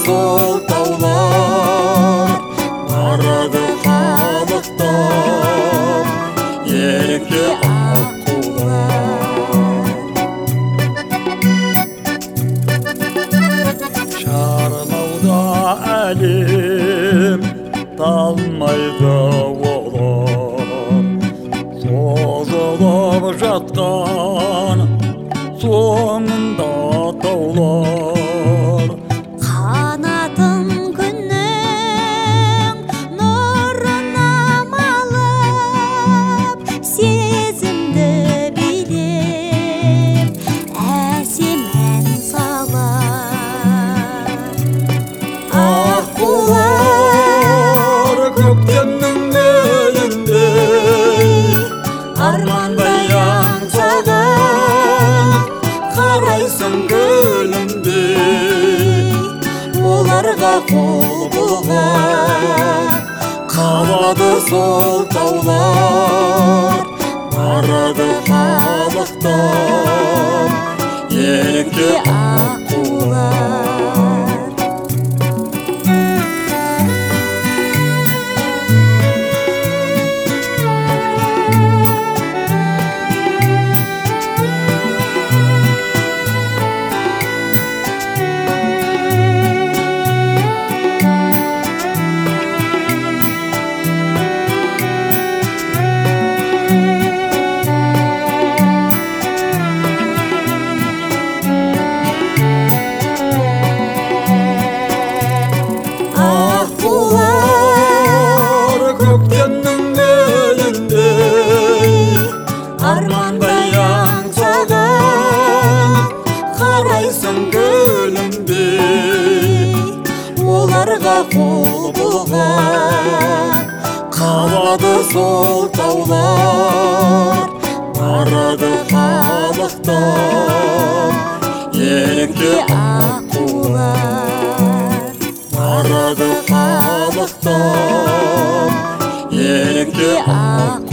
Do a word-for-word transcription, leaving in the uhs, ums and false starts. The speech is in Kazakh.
сол таулар, барады қалықтап ерке аққулар. Шарлауда әлем талмайды олар, созылып жатқан соңында таулар. Қанатын күннің нұрына малып, сезімді билеп, әсем ән салар. Аққулар көктемнің мөліндей, армандай аңсаған, қарайсың гүлімдей. Оларға қол бұлғап қалады сол таулар, барады қалықтап ерке аққулар. Көктемнің мөліндей, армандай аңсаған, қарайсың гүлімдей. Оларға қол бұлғап қалады сол таулар, барады қалықтап ерке аққулар. Барады қалықтап ерке аққулар.